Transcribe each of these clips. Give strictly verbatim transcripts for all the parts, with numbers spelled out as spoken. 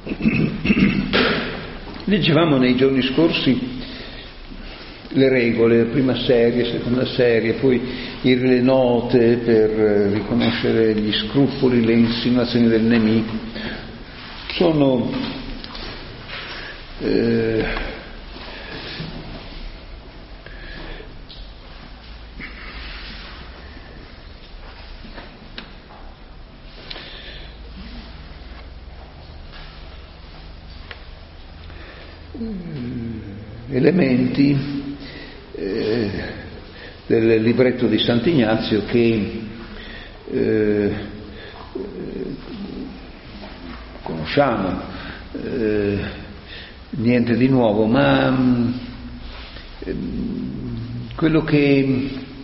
Leggevamo nei giorni scorsi le regole, prima serie, seconda serie, poi le note per riconoscere gli scrupoli, le insinuazioni del nemico. Sono eh, elementi eh, del libretto di Sant'Ignazio che eh, conosciamo, eh, niente di nuovo, ma eh, quello che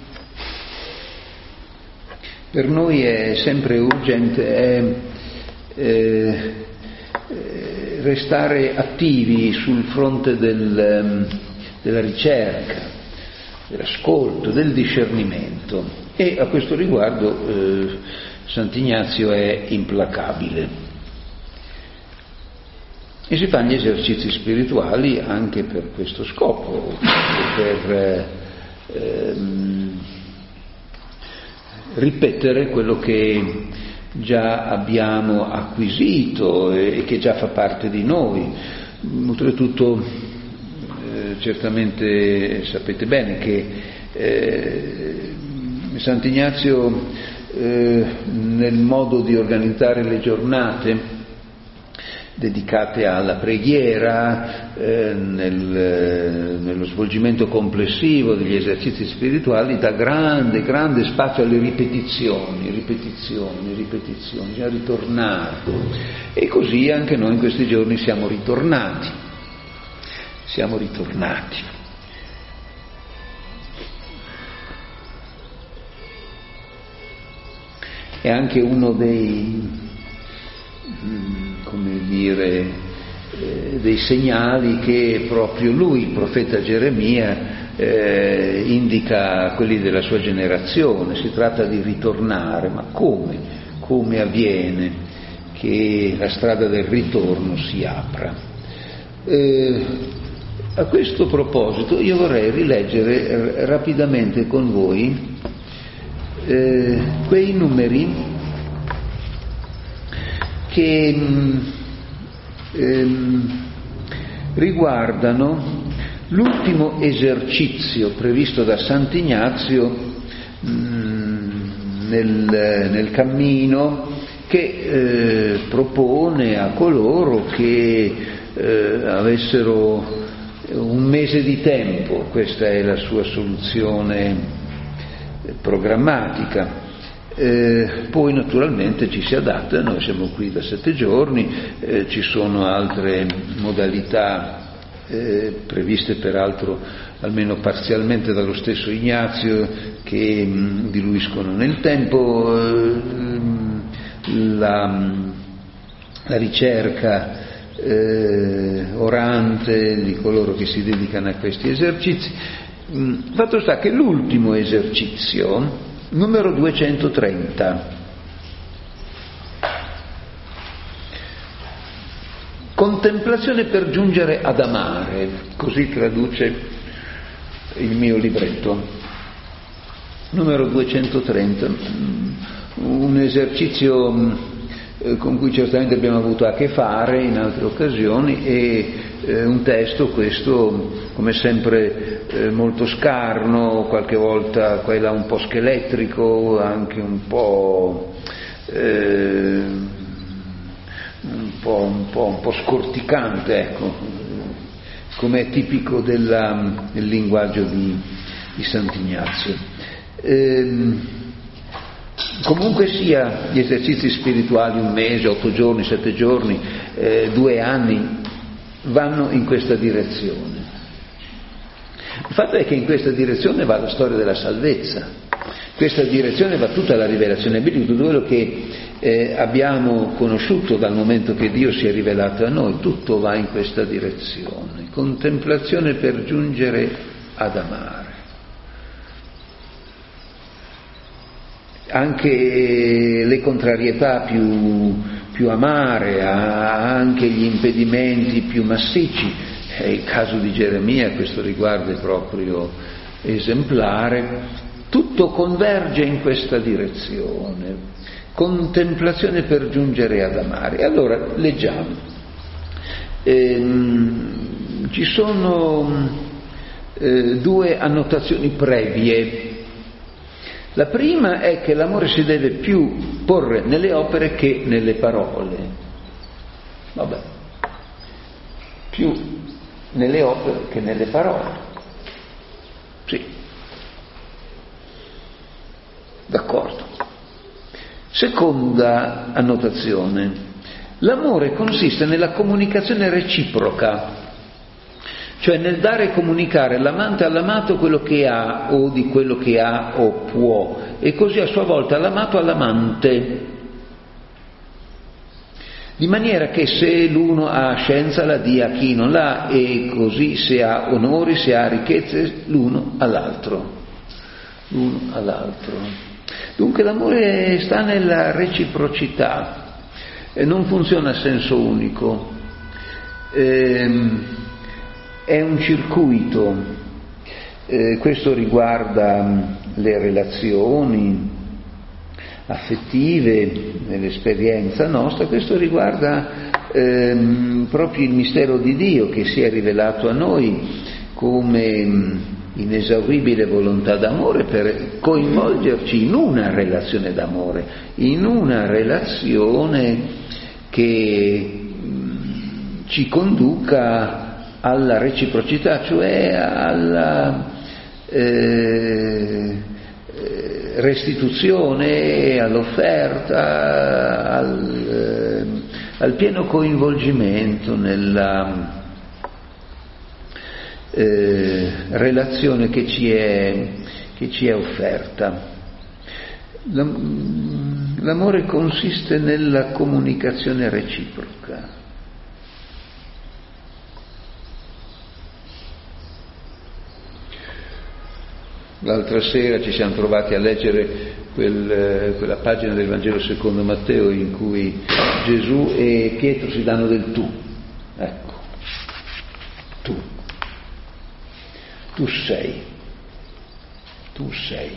per noi è sempre urgente è eh, restare attivi sul fronte del, della ricerca, dell'ascolto, del discernimento, e a questo riguardo eh, Sant'Ignazio è implacabile e si fa gli esercizi spirituali anche per questo scopo, per eh, ehm, ripetere quello che già abbiamo acquisito e che già fa parte di noi. Oltretutto eh, certamente sapete bene che eh, Sant'Ignazio eh, nel modo di organizzare le giornate dedicate alla preghiera, eh, nel, nello svolgimento complessivo degli esercizi spirituali, dà grande, grande spazio alle ripetizioni, ripetizioni, ripetizioni, bisogna ritornare. E così anche noi in questi giorni siamo ritornati, siamo ritornati. È anche uno dei come dire, eh, dei segnali che proprio lui, il profeta Geremia, eh, indica a quelli della sua generazione. Si tratta di ritornare, ma come? Come avviene che la strada del ritorno si apra? Eh, a questo proposito io vorrei rileggere r- rapidamente con voi eh, quei numeri che ehm, riguardano l'ultimo esercizio previsto da Sant'Ignazio mh, nel, nel cammino che eh, propone a coloro che eh, avessero un mese di tempo. Questa è la sua soluzione programmatica. Eh, poi naturalmente ci si adatta, noi siamo qui da sette giorni, eh, ci sono altre modalità eh, previste peraltro almeno parzialmente dallo stesso Ignazio che mh, diluiscono nel tempo eh, la, la ricerca eh, orante di coloro che si dedicano a questi esercizi. Mh, fatto sta che l'ultimo esercizio, numero duecentotrenta, contemplazione per giungere ad amare, così traduce il mio libretto, numero duecentotrenta, un esercizio con cui certamente abbiamo avuto a che fare in altre occasioni, e eh, un testo questo come sempre eh, molto scarno, qualche volta qua e là un po' scheletrico, anche un po' eh, un po', un po', un po' scorticante, ecco, come è tipico della, del linguaggio di, di Sant'Ignazio. Ehm, Comunque sia, gli esercizi spirituali, un mese, otto giorni, sette giorni, eh, due anni, vanno in questa direzione. Il fatto è che in questa direzione va la storia della salvezza, in questa direzione va tutta la rivelazione biblica, tutto quello che eh, abbiamo conosciuto dal momento che Dio si è rivelato a noi, tutto va in questa direzione. Contemplazione per giungere ad amare. Anche le contrarietà più, più amare, ha anche gli impedimenti più massicci. È il caso di Geremia, questo riguardo è proprio esemplare. Tutto converge in questa direzione, contemplazione per giungere ad amare. Allora, leggiamo. Ehm, ci sono eh, due annotazioni previe. La prima è che l'amore si deve più porre nelle opere che nelle parole. Vabbè, più nelle opere che nelle parole. Sì. D'accordo. Seconda annotazione. L'amore consiste nella comunicazione reciproca, cioè nel dare e comunicare l'amante all'amato quello che ha o di quello che ha o può, e così a sua volta l'amato all'amante, di maniera che se l'uno ha scienza la dia a chi non l'ha, e così se ha onori, se ha ricchezze, l'uno all'altro. L'uno all'altro. Dunque l'amore sta nella reciprocità, e non funziona a senso unico. Ehm, È un circuito, eh, questo riguarda le relazioni affettive, nell'esperienza nostra, questo riguarda ehm, proprio il mistero di Dio che si è rivelato a noi come inesauribile volontà d'amore per coinvolgerci in una relazione d'amore, in una relazione che mh, ci conduca alla reciprocità, cioè alla eh, restituzione, all'offerta, al, eh, al pieno coinvolgimento nella eh, relazione che ci è, che ci è offerta. L'amore consiste nella comunicazione reciproca. L'altra sera ci siamo trovati a leggere quel, quella pagina del Vangelo secondo Matteo in cui Gesù e Pietro si danno del tu. Ecco, tu. Tu sei. Tu sei.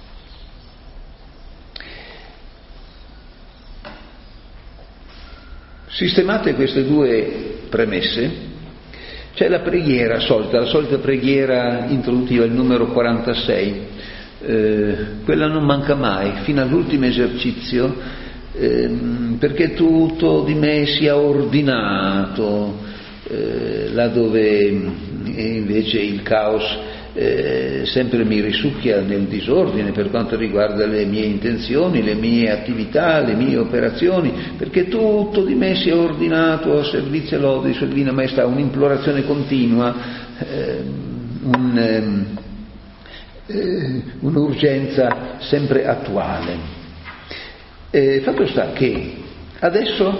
Sistemate queste due premesse. C'è la preghiera solita, la solita preghiera introduttiva, il numero quarantasei, eh, quella non manca mai, fino all'ultimo esercizio, eh, perché tutto di me sia ordinato, eh, là dove invece il caos eh, sempre mi risucchia nel disordine per quanto riguarda le mie intenzioni, le mie attività, le mie operazioni, perché tutto di me sia ordinato a servizio e lode di Sua Divina Maestà, un'implorazione continua, eh, un, eh, un'urgenza sempre attuale. Eh, fatto sta che adesso,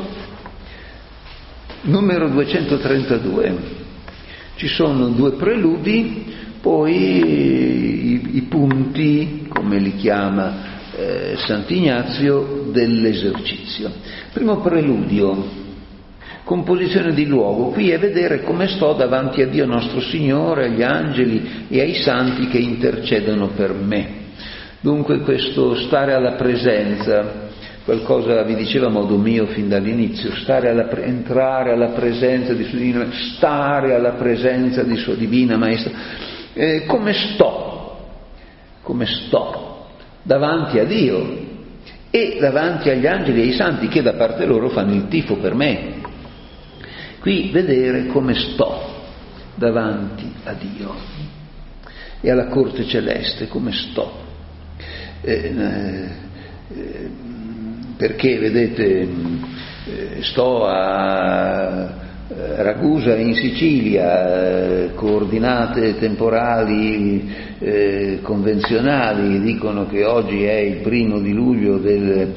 numero duecentotrentadue, ci sono due preludi, poi i, i punti, come li chiama eh, Sant'Ignazio, dell'esercizio. Primo preludio, composizione di luogo. Qui è vedere come sto davanti a Dio nostro Signore, agli angeli e ai santi che intercedono per me. Dunque questo stare alla presenza, qualcosa vi diceva a modo mio fin dall'inizio, stare alla, entrare alla presenza di Sua Divina, stare alla presenza di Sua Divina Maestà. Eh, come sto, come sto davanti a Dio e davanti agli angeli e ai santi che da parte loro fanno il tifo per me. Qui vedere come sto davanti a Dio e alla corte celeste, come sto. Eh, eh, perché vedete, eh, sto a Ragusa in Sicilia, eh, coordinate temporali eh, convenzionali dicono che oggi è il primo di luglio del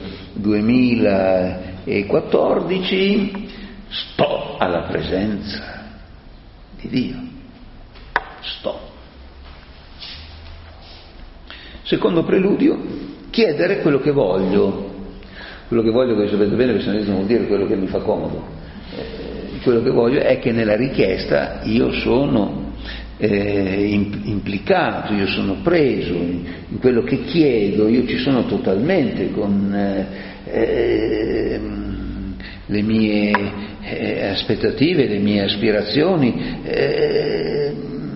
duemilaquattordici, sto alla presenza di Dio, sto. Secondo preludio, chiedere quello che voglio. Quello che voglio, voi sapete bene, personalismo vuol dire quello che mi fa comodo. Eh, quello che voglio è che nella richiesta io sono eh, implicato, io sono preso in, in quello che chiedo, io ci sono totalmente con eh, eh, le mie eh, aspettative, le mie aspirazioni, eh,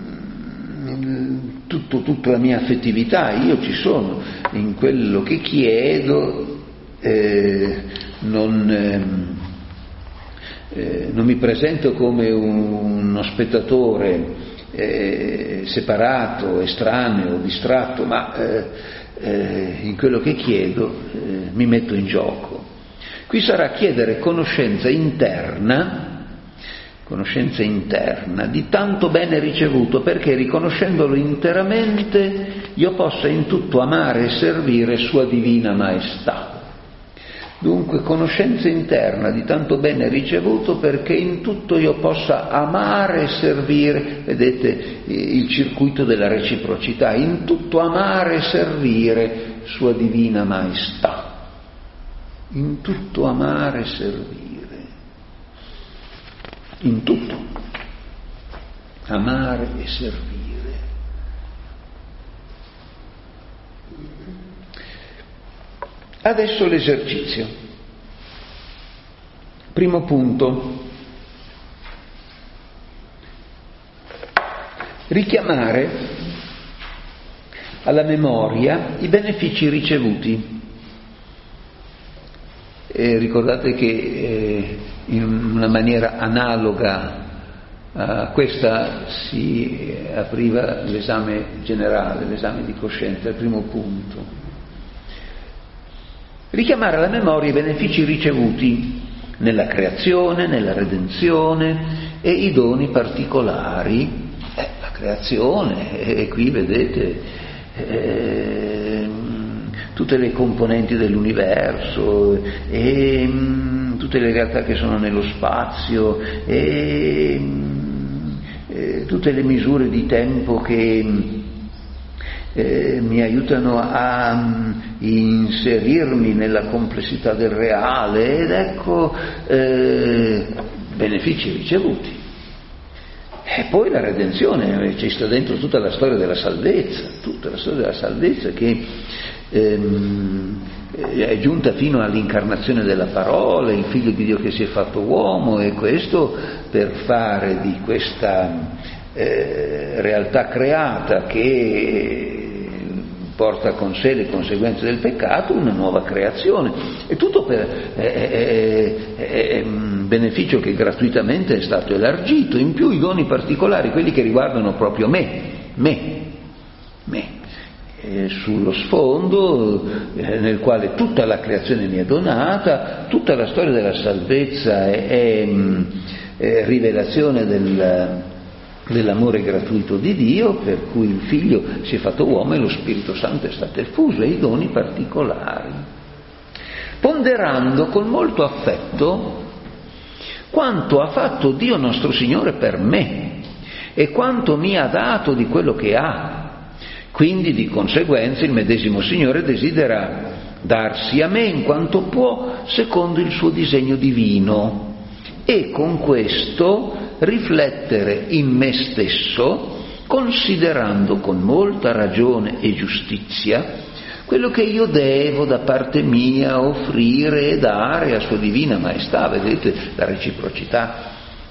tutto, tutta la mia affettività, io ci sono in quello che chiedo. Eh, non, ehm, eh, non mi presento come un, uno spettatore eh, separato, estraneo, distratto, ma eh, eh, in quello che chiedo eh, mi metto in gioco. Qui sarà chiedere conoscenza interna, conoscenza interna di tanto bene ricevuto, perché riconoscendolo interamente io possa in tutto amare e servire Sua Divina Maestà. Dunque conoscenza interna di tanto bene ricevuto perché in tutto io possa amare e servire, vedete il circuito della reciprocità, in tutto amare e servire Sua Divina Maestà, in tutto amare e servire, in tutto amare e servire. Adesso l'esercizio. Primo punto. Richiamare alla memoria i benefici ricevuti. E ricordate che eh, in una maniera analoga a questa si apriva l'esame generale, l'esame di coscienza, il primo punto. Richiamare alla memoria i benefici ricevuti nella creazione, nella redenzione e i doni particolari. Eh, la creazione, e eh, qui vedete eh, tutte le componenti dell'universo, e mh, tutte le realtà che sono nello spazio, e mh, eh, tutte le misure di tempo che Eh, mi aiutano a um, inserirmi nella complessità del reale, ed ecco eh, benefici ricevuti. E poi la redenzione, ci sta dentro tutta la storia della salvezza, tutta la storia della salvezza che ehm, è giunta fino all'incarnazione della parola, il Figlio di Dio che si è fatto uomo, e questo per fare di questa eh, realtà creata che porta con sé le conseguenze del peccato una nuova creazione, e tutto per eh, eh, eh, un beneficio che gratuitamente è stato elargito. In più i doni particolari, quelli che riguardano proprio me, me, me, eh, sullo sfondo eh, nel quale tutta la creazione mi è donata, tutta la storia della salvezza è, è, è rivelazione del dell'amore gratuito di Dio, per cui il Figlio si è fatto uomo e lo Spirito Santo è stato effuso, e i doni particolari, ponderando con molto affetto quanto ha fatto Dio nostro Signore per me e quanto mi ha dato di quello che ha. Quindi di conseguenza il medesimo Signore desidera darsi a me in quanto può, secondo il suo disegno divino, e con questo riflettere in me stesso, considerando con molta ragione e giustizia quello che io devo da parte mia offrire e dare a Sua Divina Maestà. Vedete la reciprocità,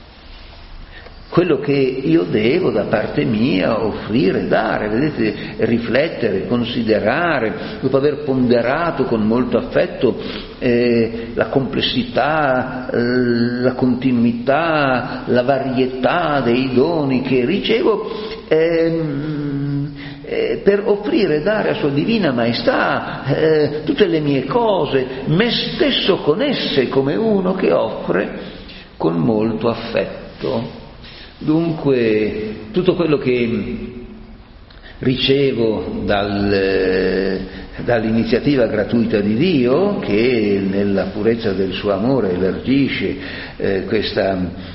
quello che io devo da parte mia offrire e dare, vedete, riflettere, considerare, dopo aver ponderato con molto affetto eh, la complessità, eh, la continuità, la varietà dei doni che ricevo, ehm, eh, per offrire e dare a Sua Divina Maestà eh, tutte le mie cose, me stesso con esse, come uno che offre con molto affetto. Dunque tutto quello che ricevo dal, dall'iniziativa gratuita di Dio, che nella purezza del suo amore elargisce eh, questa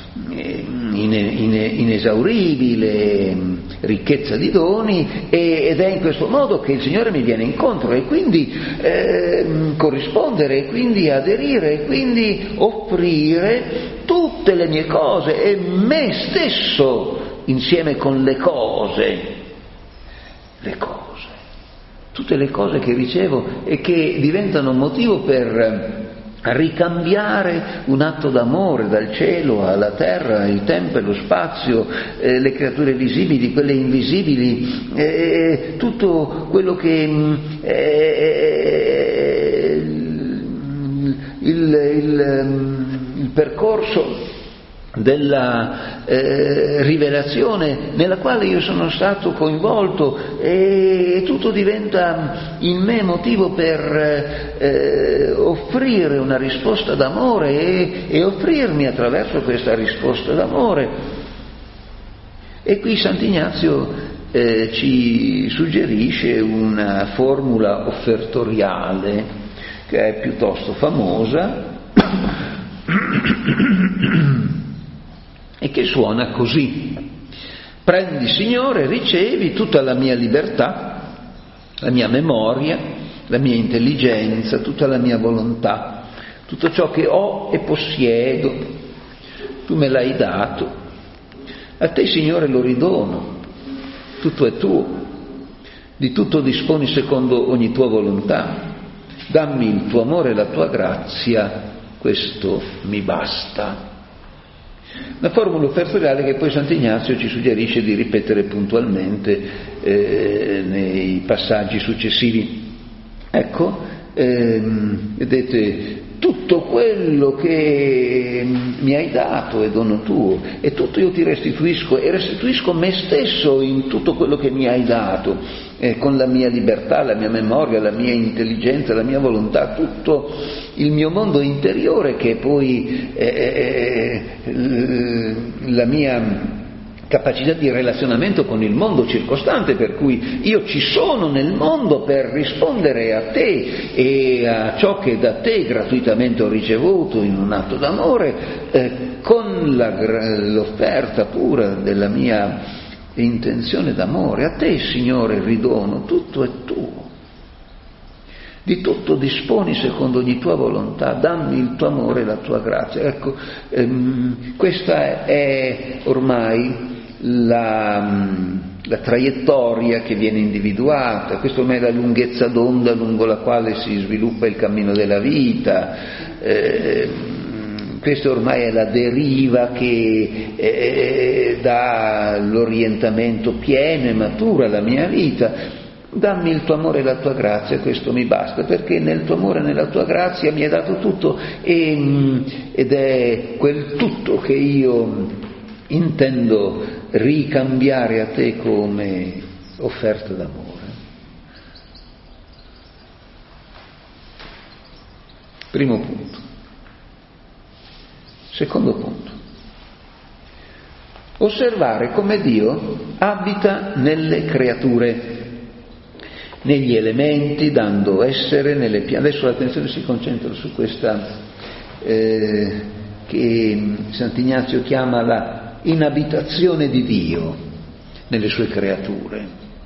inesauribile ricchezza di doni, ed è in questo modo che il Signore mi viene incontro, e quindi eh, corrispondere, e quindi aderire, e quindi offrire tutte le mie cose e me stesso insieme con le cose, le cose, tutte le cose che ricevo e che diventano motivo per ricambiare un atto d'amore dal cielo alla terra, il tempo e lo spazio, eh, le creature visibili, quelle invisibili, eh, tutto quello che eh, il, il, il percorso della eh, rivelazione nella quale io sono stato coinvolto, e tutto diventa in me motivo per eh, offrire una risposta d'amore e, e offrirmi attraverso questa risposta d'amore. E qui Sant'Ignazio eh, ci suggerisce una formula offertoriale che è piuttosto famosa e che suona così: prendi, Signore, ricevi tutta la mia libertà, la mia memoria, la mia intelligenza, tutta la mia volontà, tutto ciò che ho e possiedo, tu me l'hai dato, a te, Signore, lo ridono, tutto è tuo, di tutto disponi secondo ogni tua volontà, dammi il tuo amore e la tua grazia, questo mi basta. La formula offertoriale che poi Sant'Ignazio ci suggerisce di ripetere puntualmente eh, nei passaggi successivi. Ecco, ehm, vedete, tutto quello che mi hai dato è dono tuo, e tutto io ti restituisco, e restituisco me stesso in tutto quello che mi hai dato, eh, con la mia libertà, la mia memoria, la mia intelligenza, la mia volontà, tutto il mio mondo interiore, che poi è la mia capacità di relazionamento con il mondo circostante, per cui io ci sono nel mondo per rispondere a te e a ciò che da te gratuitamente ho ricevuto in un atto d'amore, eh, con la, l'offerta pura della mia intenzione d'amore. A te, Signore, ridono, tutto è tuo. Di tutto disponi secondo ogni tua volontà, dammi il tuo amore e la tua grazia. Ecco, ehm, questa è ormai la, la traiettoria che viene individuata, questa ormai è la lunghezza d'onda lungo la quale si sviluppa il cammino della vita, eh, questa ormai è la deriva che eh, dà l'orientamento pieno e maturo alla mia vita. Dammi il tuo amore e la tua grazia, questo mi basta, perché nel tuo amore e nella tua grazia mi hai dato tutto, e, ed è quel tutto che io intendo ricambiare a te come offerta d'amore. Primo punto. Secondo punto. Osservare come Dio abita nelle creature, negli elementi, dando essere nelle piante. Adesso l'attenzione si concentra su questa eh, che Sant'Ignazio chiama la inabitazione di Dio nelle sue creature,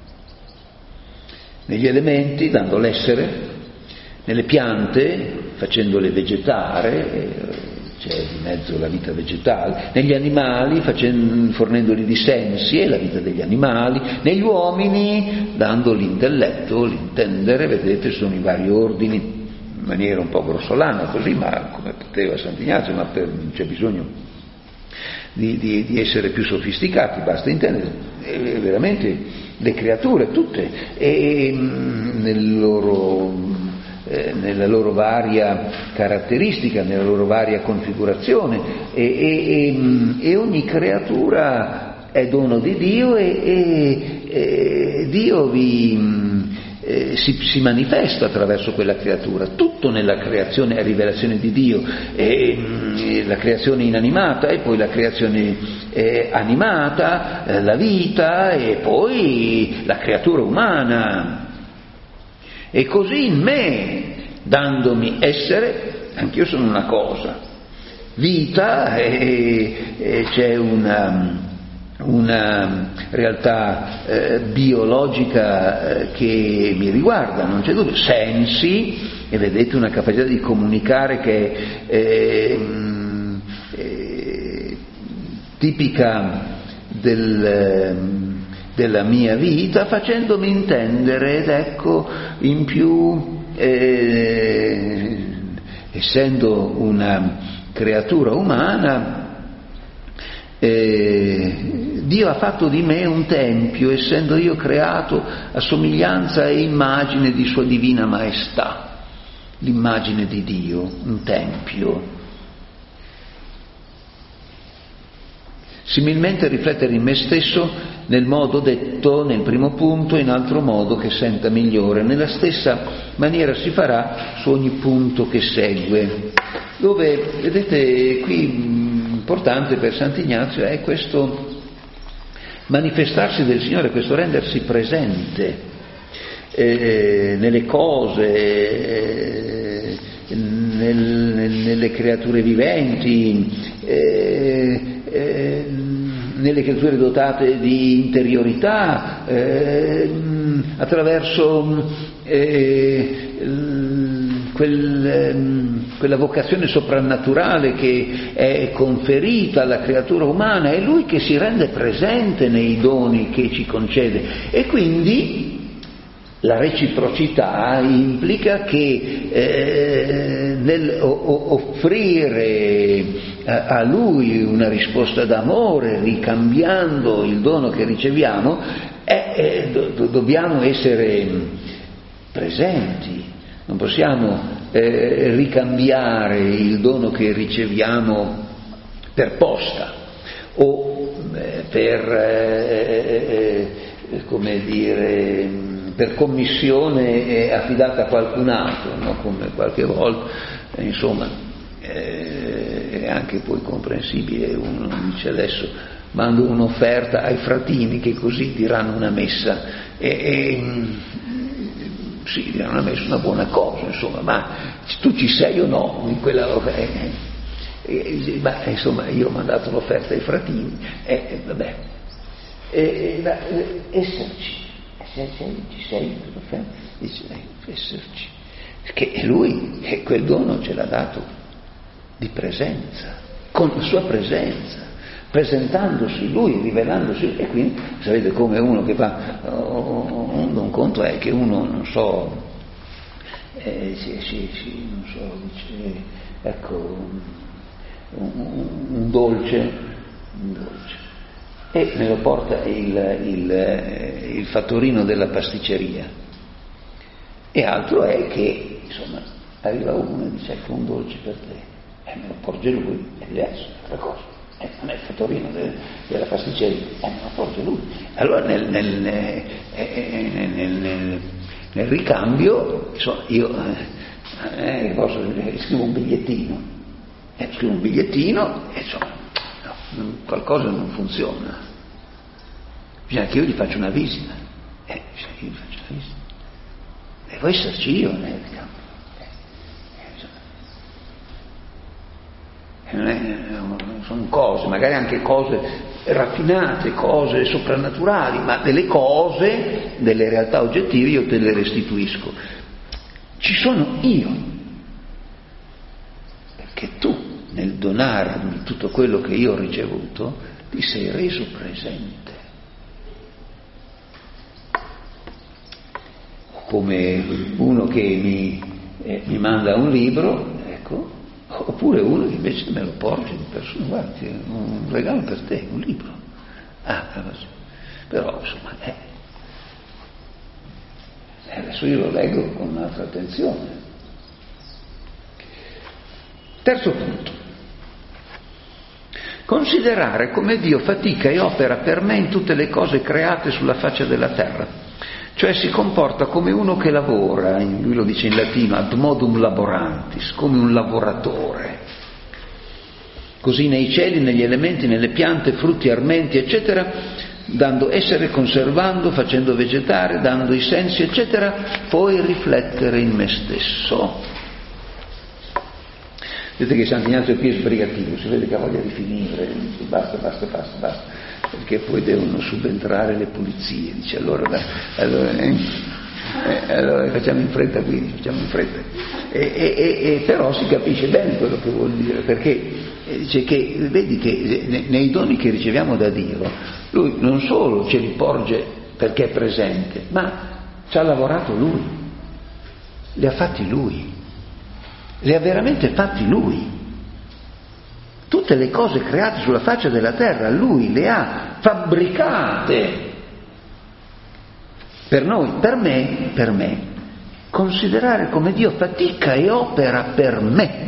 negli elementi, dando l'essere, nelle piante, facendole vegetare, c'è di mezzo la vita vegetale, negli animali, facendo, fornendoli di sensi, e la vita degli animali, negli uomini, dando l'intelletto, l'intendere. Vedete, sono i vari ordini, in maniera un po' grossolana così, ma come poteva Sant'Ignazio, ma per, non c'è bisogno di, di, di essere più sofisticati, basta intendere eh, veramente le creature tutte, e nel loro... Eh, nella loro varia caratteristica, nella loro varia configurazione, e, e, e, e ogni creatura è dono di Dio, e, e, e Dio vi, eh, si, si manifesta attraverso quella creatura. Tutto nella creazione è rivelazione di Dio, e, la creazione inanimata e poi la creazione eh, animata, eh, la vita e poi la creatura umana. E così in me, dandomi essere, anch'io sono una cosa, vita, e, e c'è una, una realtà eh, biologica eh, che mi riguarda, non c'è dubbio, sensi, e vedete una capacità di comunicare che è eh, eh, tipica del, della mia vita, facendomi intendere, ed ecco, in più, eh, essendo una creatura umana, eh, Dio ha fatto di me un tempio, essendo io creato a somiglianza e immagine di sua divina maestà, l'immagine di Dio, un tempio. Similmente riflettere in me stesso nel modo detto nel primo punto, in altro modo che senta migliore. Nella stessa maniera si farà su ogni punto che segue. Dove, vedete, qui importante per Sant'Ignazio è questo manifestarsi del Signore, questo rendersi presente eh, nelle cose, eh, nel, nelle creature viventi, eh, eh, nelle creature dotate di interiorità, eh, attraverso eh, quel, quella vocazione soprannaturale che è conferita alla creatura umana. È Lui che si rende presente nei doni che ci concede, e quindi la reciprocità implica che eh, nel offrire a, a Lui una risposta d'amore, ricambiando il dono che riceviamo, eh, eh, do, dobbiamo essere presenti. Non possiamo eh, ricambiare il dono che riceviamo per posta o eh, per eh, eh, come dire per commissione affidata a qualcun altro, no? Come qualche volta, eh, insomma, eh, è anche poi comprensibile. Uno dice: adesso mando un'offerta ai fratini che così diranno una messa, e, e sì, diranno una messa, una buona cosa, insomma, ma tu ci sei o no in quella eh, eh, ma insomma io ho mandato un'offerta ai fratini, e eh, vabbè, eh, eh, esserci. Se sei, ci sei, dice, eh, esserci, perché lui che quel dono ce l'ha dato di presenza, con la sua presenza, presentandosi lui, rivelandosi, e quindi sapete come uno che fa oh, un, un conto è che uno, non so, eh, sì, sì, sì, non so, dice, ecco, un, un, un dolce, un dolce. E me lo porta il, il, il fattorino della pasticceria, e altro è che, insomma, arriva uno e dice: ecco un dolce per te, e me lo porge lui, è diverso, è altra cosa, eh, non è il fattorino de, della pasticceria, e me lo porge lui. Allora nel, nel, eh, nel, nel, nel ricambio, insomma, io eh, posso, scrivo un bigliettino, eh, scrivo un bigliettino e insomma qualcosa non funziona, bisogna che io gli faccia una visita, eh, bisogna che io gli faccia una visita, devo esserci io nel campo, eh, non è, sono cose, magari anche cose raffinate, cose soprannaturali, ma delle cose, delle realtà oggettive io te le restituisco. Ci sono io, perché tu nel donarmi tutto quello che io ho ricevuto ti sei reso presente. Come uno che mi, eh, mi manda un libro, ecco, oppure uno che invece me lo porge di persona: guarda, un regalo per te, un libro. Ah, però insomma, eh, adesso io lo leggo con un'altra attenzione. Terzo punto. Considerare come Dio fatica e opera per me in tutte le cose create sulla faccia della terra, cioè si comporta come uno che lavora, lui lo dice in latino, ad modum laborantis, come un lavoratore. Così nei cieli, negli elementi, nelle piante, frutti, armenti, eccetera, dando essere, conservando, facendo vegetare, dando i sensi, eccetera, poi riflettere in me stesso. Vedete che Sant'Ignazio qui è sbrigativo, si vede che ha voglia di finire, dice basta, basta, basta, basta, perché poi devono subentrare le pulizie, dice allora, allora, eh, eh, allora facciamo in fretta qui, facciamo in fretta. E, e, e, e però si capisce bene quello che vuol dire, perché dice che, vedi che nei doni che riceviamo da Dio, Lui non solo ce li porge perché è presente, ma ci ha lavorato Lui, li ha fatti Lui. Le ha veramente fatti Lui. Tutte le cose create sulla faccia della terra, Lui le ha fabbricate. Per noi, per me, per me, considerare come Dio fatica e opera per me.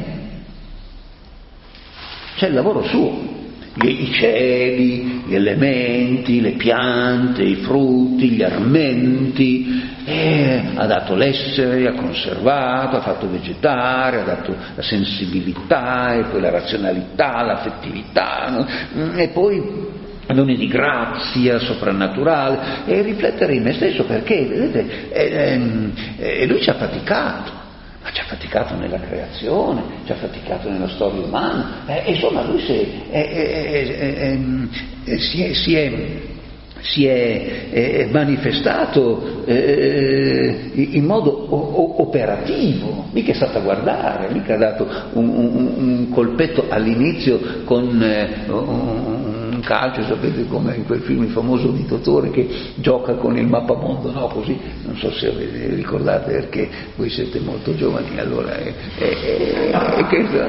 C'è il lavoro suo. I cieli, gli elementi, le piante, i frutti, gli armenti, e ha dato l'essere, ha conservato, ha fatto vegetare, ha dato la sensibilità, e poi la razionalità, l'affettività, no? E poi doni di grazia soprannaturale, e riflettere in me stesso, perché vedete, eh, eh, lui ci ha faticato. Ma ci ha faticato nella creazione, ci ha faticato nella storia umana, eh, insomma lui si è, è, è, è, si è, si è, si è, è manifestato eh, in modo o, operativo, mica è stato a guardare, mica ha dato un, un, un colpetto all'inizio con eh, un, un calcio, sapete come in quel film il famoso di Totore che gioca con il mappamondo, no? Così, non so se vi ricordate perché voi siete molto giovani, allora è, è, è, è,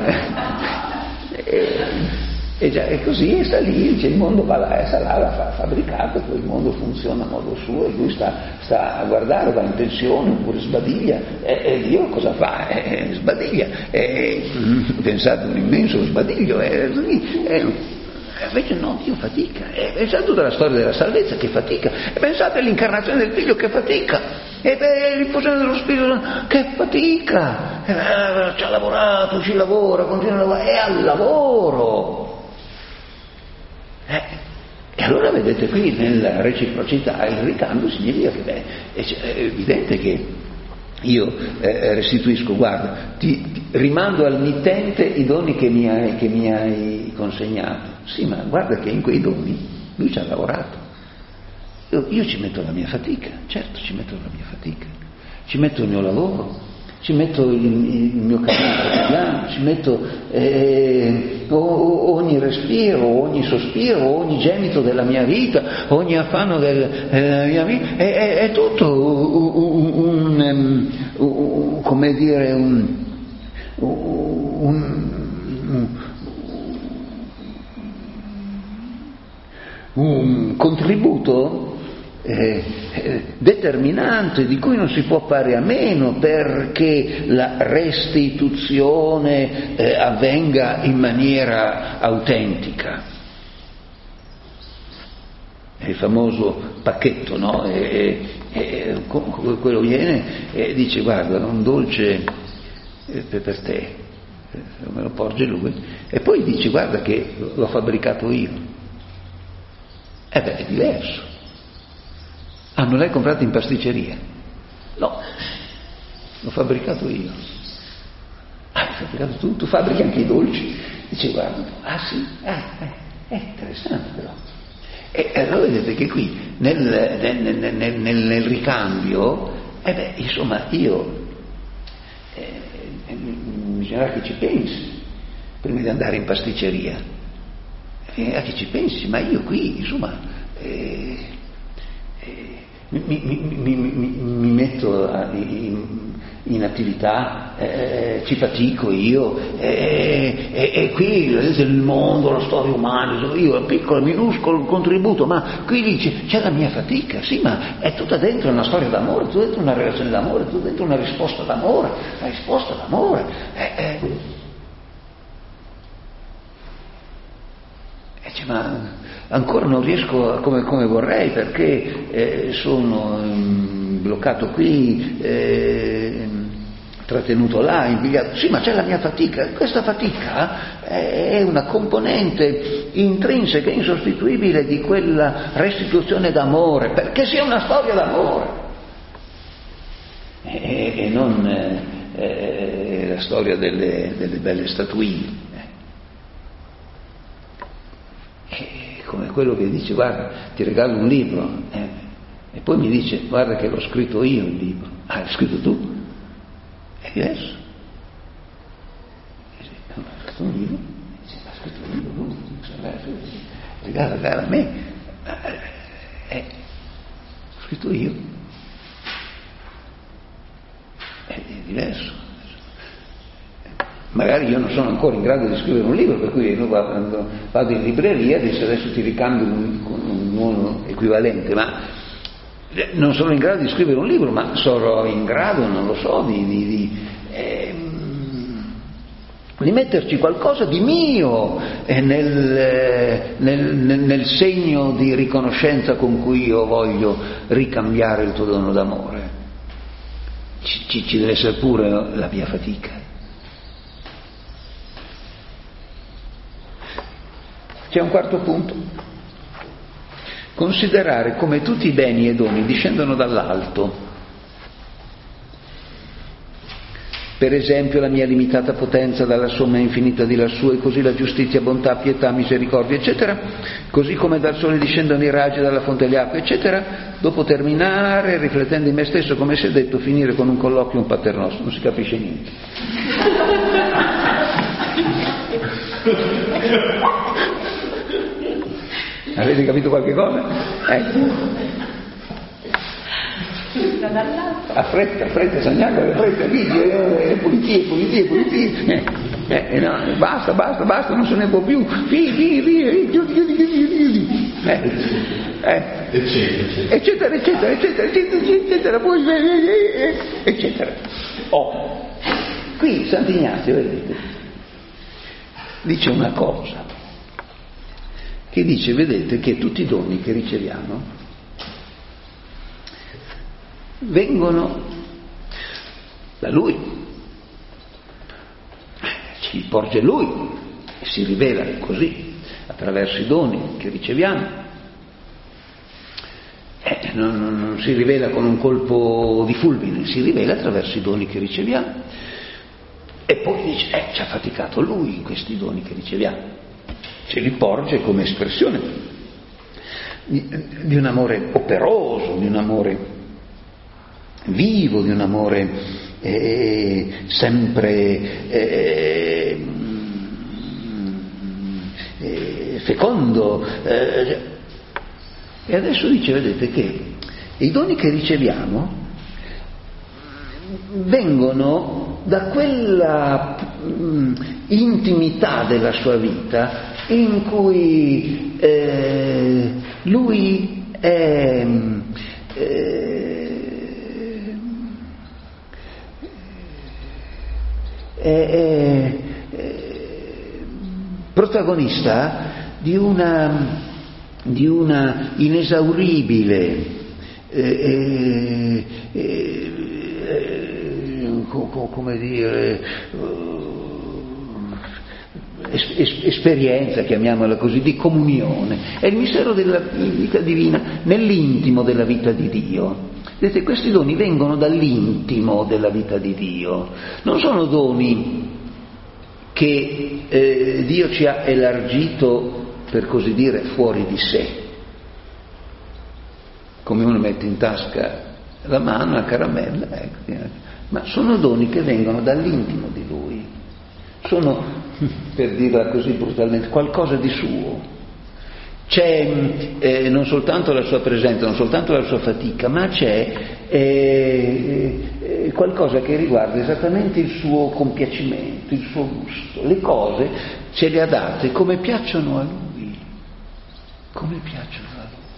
è, è, è già è così, sta lì, cioè il mondo va là, sta là, l'ha fabbricato, poi il mondo funziona a modo suo e lui sta, sta a guardare, va in pensione oppure sbadiglia, e, e Dio cosa fa? E, sbadiglia, e, pensate un immenso sbadiglio, e, e, invece no, Dio fatica, e pensate tutta la storia della salvezza che fatica, e pensate all'incarnazione del Figlio che fatica, e beh, l'imposizione dello Spirito che fatica, e, beh, ci ha lavorato, ci lavora, continua a lavorare, è al lavoro. Eh, e allora vedete qui nella reciprocità il ricambio significa che beh, è evidente che io eh, restituisco, guarda, ti, ti rimando al mittente i doni che mi hai, che mi hai consegnato. Sì, ma guarda che in quei doni lui ci ha lavorato. Io, io ci metto la mia fatica, certo ci metto la mia fatica, ci metto il mio lavoro, ci metto il, il mio cammino quotidiano, ci metto eh, ogni respiro, ogni sospiro, ogni gemito della mia vita, ogni affanno del, della mia vita, è, è, è tutto un, un, un, un come dire, un, un, un, un contributo Eh, eh, determinante di cui non si può fare a meno perché la restituzione eh, avvenga in maniera autentica. È il famoso pacchetto, no? E, e, quello viene e dice guarda, un dolce eh, per te, me lo porge lui, e poi dice guarda che l'ho fabbricato io. E beh, è diverso. Ah, non l'hai comprato in pasticceria? No, l'ho fabbricato io. Ah, l'hai fabbricato tu? Tu fabbrichi anche i dolci? Dice, guarda, ah sì, ah, eh, è interessante però. E allora vedete che qui, nel, nel, nel, nel, nel ricambio, eh beh, insomma, io, eh, bisognerà che ci pensi, prima di andare in pasticceria. Eh, a che ci pensi? Ma io qui, insomma... Eh, Mi, mi, mi, mi, mi metto in, in attività, eh, ci fatico io, eh, e, e qui vedete il mondo, la storia umana, io piccolo, minuscolo contributo, ma qui dice c'è la mia fatica, sì, ma è tutta dentro una storia d'amore, tutta dentro una relazione d'amore, tutta dentro una risposta d'amore, una risposta d'amore. Eh, eh. E dice, ma ancora non riesco a, come, come vorrei, perché eh, sono um, bloccato qui, eh, trattenuto là, impigliato. Sì, ma c'è la mia fatica. Questa fatica è una componente intrinseca, insostituibile di quella restituzione d'amore, perché sia una storia d'amore e, e non eh, la storia delle, delle belle statuine. È come quello che dice: guarda, ti regalo un libro, eh, e poi mi dice: guarda che l'ho scritto io il libro. Ah, l'hai scritto tu? È diverso. L'ho scritto un libro, dice: ma ha scritto un libro lui, regala, regala a me. Eh, l'ho scritto io. È diverso. Magari io non sono ancora in grado di scrivere un libro, per cui io quando vado in libreria dico: adesso ti ricambio un, un nuovo equivalente, ma non sono in grado di scrivere un libro, ma sarò in grado, non lo so, di, di, di, eh, di metterci qualcosa di mio eh, nel, nel, nel, nel segno di riconoscenza con cui io voglio ricambiare il tuo dono d'amore. Ci, ci, ci deve essere pure la mia fatica. C'è un quarto punto: considerare come tutti i beni e doni discendono dall'alto. Per esempio la mia limitata potenza dalla somma infinita di lassù, e così la giustizia, bontà, pietà, misericordia, eccetera, così come dal sole discendono i raggi, dalla fonte delle acque, eccetera. Dopo terminare, riflettendo in me stesso, come si è detto, finire con un colloquio, un paternoster, non si capisce niente. Avete capito qualche cosa? Ecco. A fretta, a fretta, Sagnago, a fretta, pulizie, pulizie, pulizie. Eh, eh, no, basta, basta, basta, non se ne può più. Fì, fì, fì, chiudi, chiudi, chiudi, chiudi. Eh, eh. Eccetera, eccetera, eccetera, eccetera, eccetera, eccetera, poi, eccetera. Oh, qui Sant'Ignazio, vedete, dice una cosa, che dice, vedete, che tutti i doni che riceviamo vengono da Lui, ci porge Lui e si rivela così attraverso i doni che riceviamo. Eh, non, non, non si rivela con un colpo di fulmine, si rivela attraverso i doni che riceviamo. E poi dice: eh, ci ha faticato Lui questi doni che riceviamo, ce li porge come espressione di, di un amore operoso, di un amore vivo, di un amore eh, sempre eh, eh, fecondo. Eh, e adesso dice, vedete, che i doni che riceviamo vengono da quella mh, intimità della sua vita in cui eh, Lui è eh, È, è, è protagonista di una, di una inesauribile eh, eh, eh, come dire es, es, esperienza, chiamiamola così, di comunione. È il mistero della vita divina nell'intimo della vita di Dio. Vedete, questi doni vengono dall'intimo della vita di Dio, non sono doni che eh, Dio ci ha elargito, per così dire, fuori di sé, come uno mette in tasca la mano, la caramella, ecco, ma sono doni che vengono dall'intimo di Lui, sono, per dirla così brutalmente, qualcosa di suo. C'è eh, non soltanto la sua presenza, non soltanto la sua fatica, ma c'è eh, eh, qualcosa che riguarda esattamente il suo compiacimento, il suo gusto. Le cose ce le ha date come piacciono a Lui, come piacciono a Lui,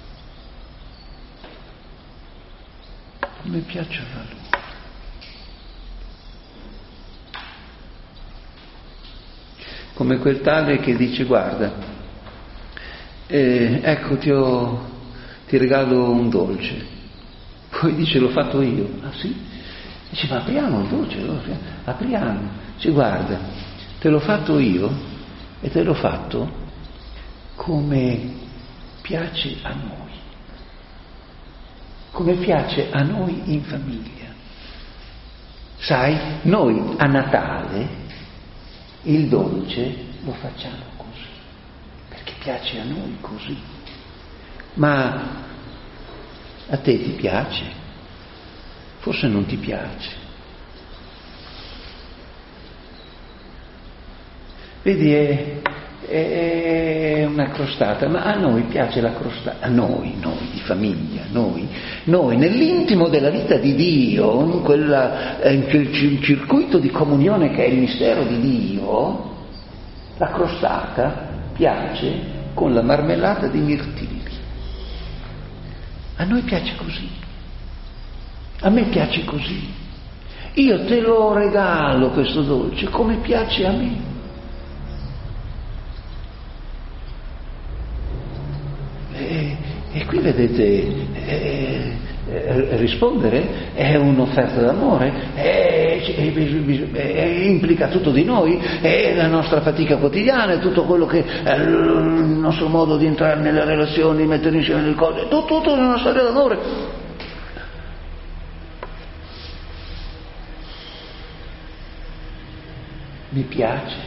come piacciono a Lui. Come quel tale che dice: guarda, eh, ecco ti, ho, ti regalo un dolce. Poi dice l'ho fatto io. Ah sì? Dice ma apriamo il dolce, apriamo. Dice guarda, te l'ho fatto io e te l'ho fatto come piace a noi, come piace a noi in famiglia. Sai, noi a Natale il dolce lo facciamo così, perché piace a noi così. Ma a te ti piace? Forse non ti piace. Vedi, è, è una crostata, ma a noi piace la crostata, a noi, noi di famiglia, noi, noi nell'intimo della vita di Dio, in, quella, in quel circuito di comunione che è il mistero di Dio, la crostata piace con la marmellata di mirtilli. A noi piace così, a me piace così. Io te lo regalo questo dolce come piace a me. E, e qui vedete, eh, eh, rispondere è un'offerta d'amore, è, è, è, implica tutto di noi, è la nostra fatica quotidiana, è tutto quello che è il nostro modo di entrare nelle relazioni, mettere insieme le cose, tutto, tutto è una storia d'amore. Mi piace?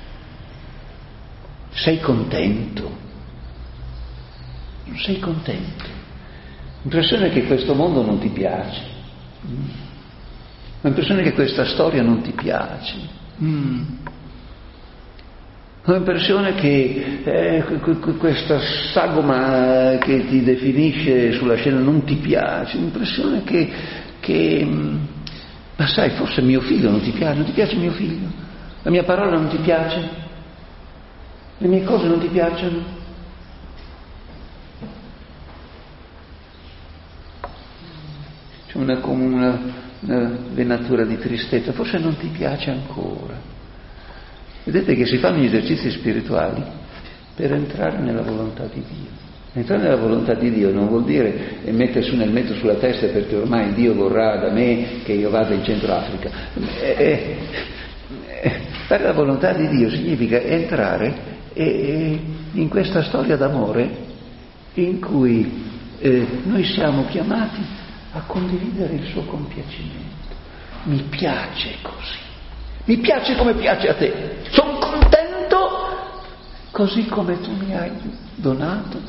Sei contento? Non sei contento? L'impressione è che questo mondo non ti piace. Mm. L'impressione è che questa storia non ti piace. Mm. L'impressione che eh, questa sagoma che ti definisce sulla scena non ti piace. L'impressione che, che ma sai, forse mio figlio non ti piace, non ti piace mio figlio? La mia parola non ti piace? Le mie cose non ti piacciono? C'è una, una, una venatura di tristezza, forse non ti piace ancora. Vedete che si fanno gli esercizi spirituali per entrare nella volontà di Dio. Entrare nella volontà di Dio non vuol dire mettersi un elmetto sulla testa perché ormai Dio vorrà da me che io vada in Centro Africa. Eh, eh, fare la volontà di Dio significa entrare eh, in questa storia d'amore in cui eh, noi siamo chiamati a condividere il suo compiacimento. Mi piace così, mi piace come piace a te, sono contento così come tu mi hai donato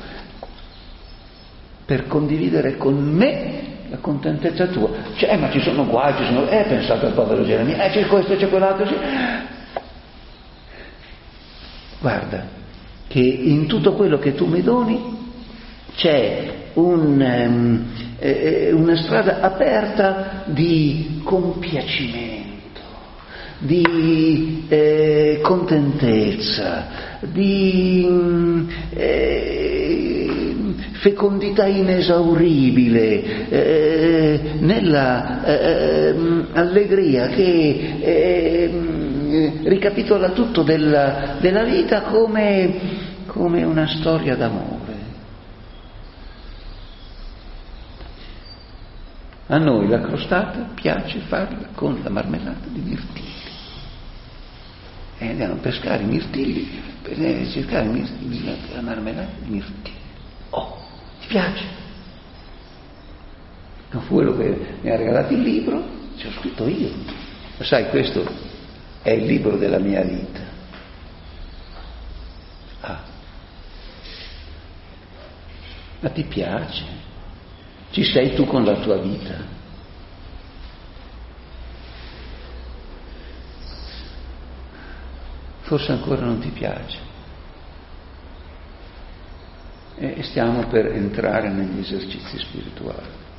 per condividere con me la contentezza tua. Cioè, ma ci sono guai, ci sono, eh, pensate al povero Geremia, eh, c'è questo, c'è quell'altro, sì. Guarda che in tutto quello che tu mi doni c'è un, um, eh, una strada aperta di compiacimento, di eh, contentezza, di eh, fecondità inesauribile, eh, nella eh, allegria che eh, ricapitola tutto della, della vita come, come una storia d'amore. A noi la crostata piace farla con la marmellata di mirtilli. E andiamo a pescare i mirtilli, per cercare i mirtilli, la marmellata di mirtilli. Oh, ti piace? Non fu quello che mi ha regalato il libro, ci ho scritto io. Ma sai, questo è il libro della mia vita. Ah. Ma ti piace? Ci sei tu con la tua vita? Forse ancora non ti piace. E stiamo per entrare negli esercizi spirituali.